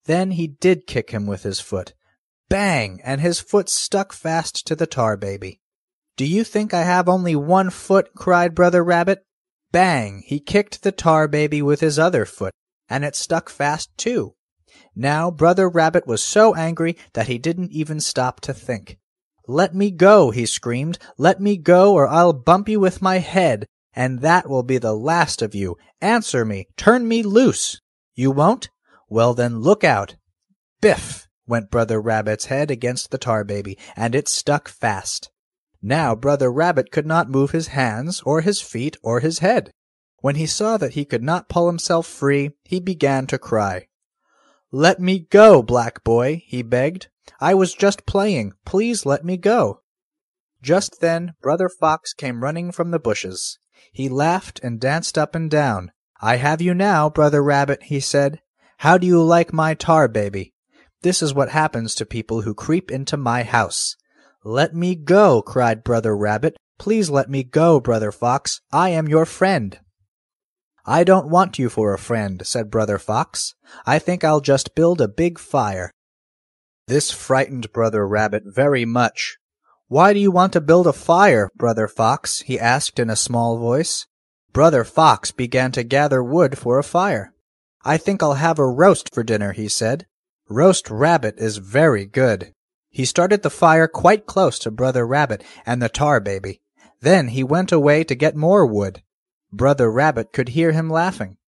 Then he did kick him with his foot. Bang! And his foot stuck fast to the tar baby. "Do you think I have only one foot?" cried Brother Rabbit. Bang! He kicked the tar baby with his other foot, and it stuck fast too. Now Brother Rabbit was so angry that he didn't even stop to think. "Let me go!" he screamed. "Let me go, or I'll bump you with my head, and that will be the last of you. Answer me! Turn me loose! You won't? Well then, look out!" Biff! Went Brother Rabbit's head against the tar baby, and it stuck fast. Now Brother Rabbit could not move his hands, or his feet, or his head. When he saw that he could not pull himself free, he began to cry. "Let me go, Black Boy," he begged. "I was just playing. Please let me go." Just then Brother Fox came running from the bushes. He laughed and danced up and down. "I have you now, Brother Rabbit," he said. "How do you like my tar baby? This is what happens to people who creep into my house." "Let me go!" cried Brother Rabbit. "Please let me go, Brother Fox. I am your friend." "I don't want you for a friend," said Brother Fox. "I think I'll just build a big fire." This frightened Brother Rabbit very much. "Why do you want to build a fire, Brother Fox?" he asked in a small voice. Brother Fox began to gather wood for a fire. "I think I'll have a roast for dinner," he said. "Roast rabbit is very good." He started the fire quite close to Brother Rabbit and the tar baby. Then he went away to get more wood. Brother Rabbit could hear him laughing.